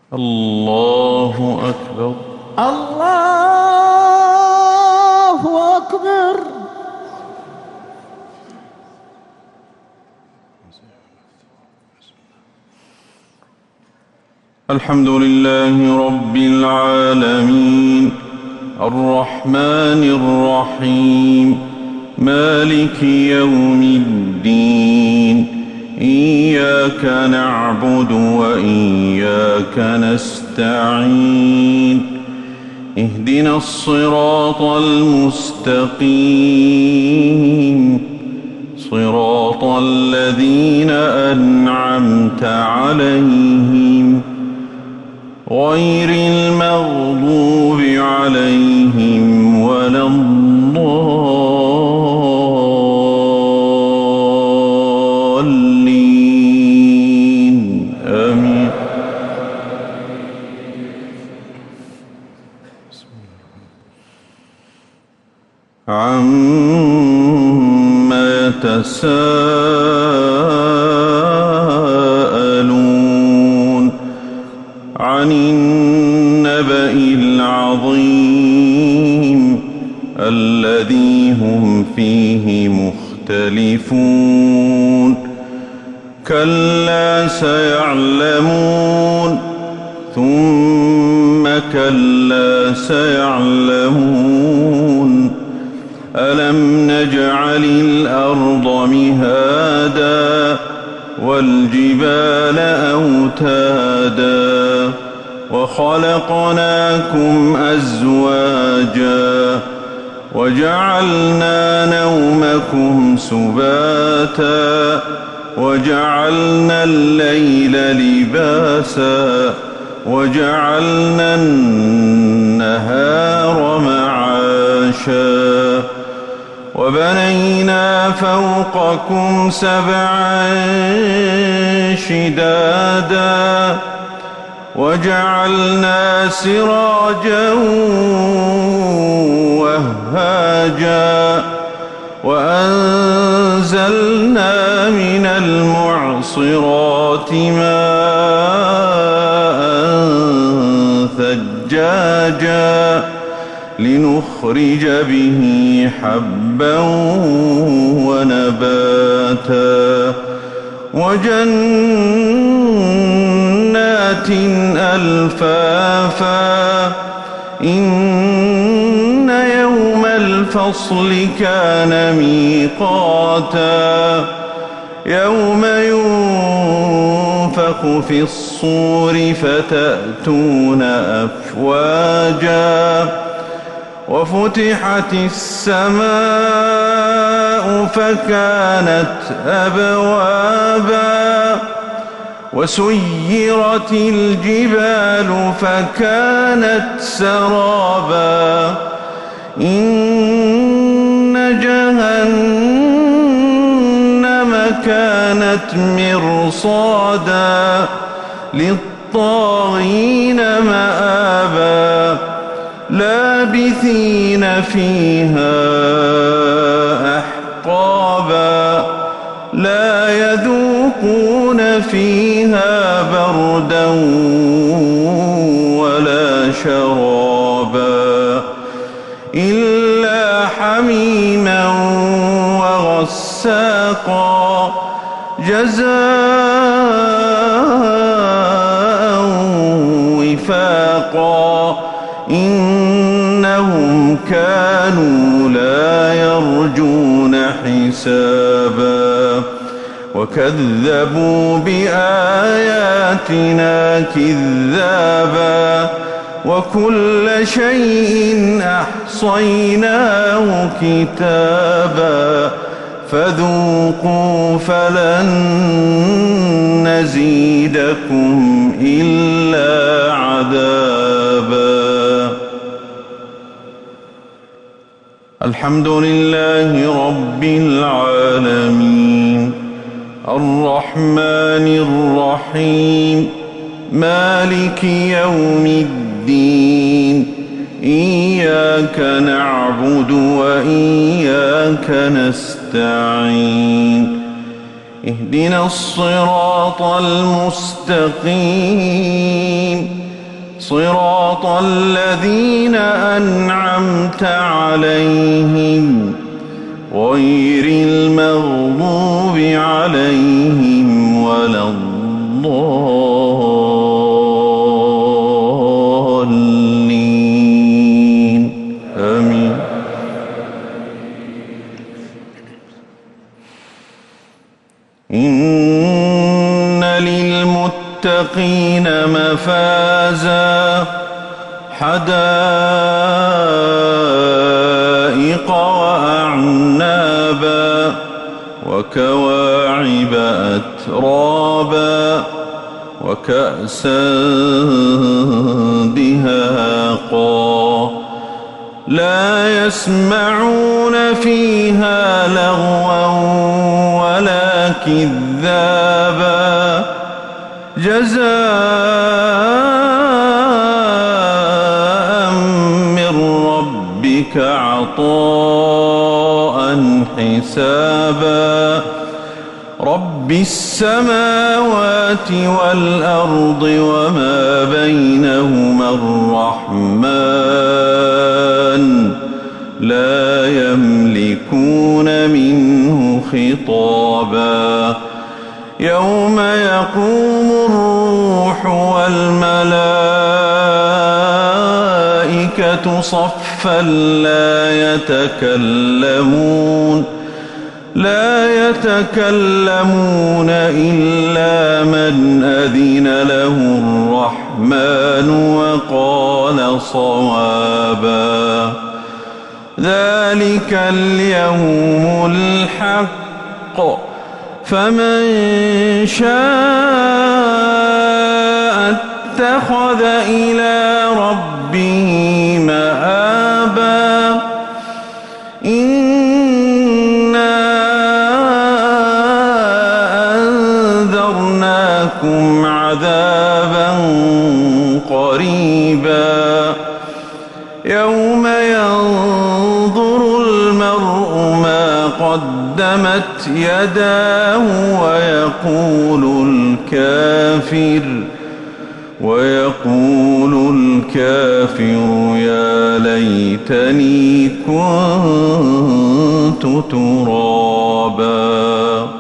الله أكبر. الله أكبر. الحمد لله رب العالمين الرحمن الرحيم مالك يوم الدين إياك نعبد وإياك نستعين اهدنا الصراط المستقيم صراط الذين أنعمت عليهم غير المغضوب عليهم ولا الضالين آمين. عما يتساءلون عن النبأ العظيم الذي هم فيه مختلفون كلا سيعلمون ثم كلا سيعلمون ألم نجعل الأرض مهادا والجبال أوتادا وخلقناكم أزواجا وجعلنا نومكم سباتا وجعلنا الليل لباسا وجعلنا النهار معاشا وبنينا فوقكم سبعا شدادا وجعلنا سراجا وهاجا وأنزلنا من المعصرات ماء ثجاجا لنخرج به حبا ونباتا وجنات ألفافا إن يوم الفصل كان ميقاتا يوم ينفخ في الصور فتأتون أفواجا وفتحت السماء فكانت أبوابا وسيرت الجبال فكانت سرابا إن جهنم كانت مرصادا للطاغين مآبا لابثين فيها أحقابا لا يذوقون فيها بردا ولا شرابا إلا حميما وغساقا جزاء وفاقا إنهم كانوا لا يرجون حسابا وكذبوا بآياتنا كذابا وكل شيء أحصيناه كتابا فذوقوا فلن نزيدكم إلا عذابا. الحمد لله رب العالمين الرحمن الرحيم مالك يوم الدين إياك نعبد وإياك نستعين اهدنا الصراط المستقيم صراط الذين أنعمت عليهم غير المغضوب عليهم ولا الضالين آمين. إن للمتقين مفازا حدائق وأعنابا وكواعب أترابا وكأسا دهاقا لا يسمعون فيها لغوا ولا كذابا جزاء من ربك عطاء حسابا رب السماوات والأرض وما بينهما الرحمن لا يملكون منه خطابا يوم يقوم الروح والملائكة صفا لا يتكلمون إلا من أذن له الرحمن وقال صوابا ذلك اليوم الحق فمن شاء اتخذ إلى ربه مآبا إنا أنذرناكم عذابا قريبا يوم ينظر المرء ما قدمت يداه ويقول الكافر يا ليتني كنت ترابا.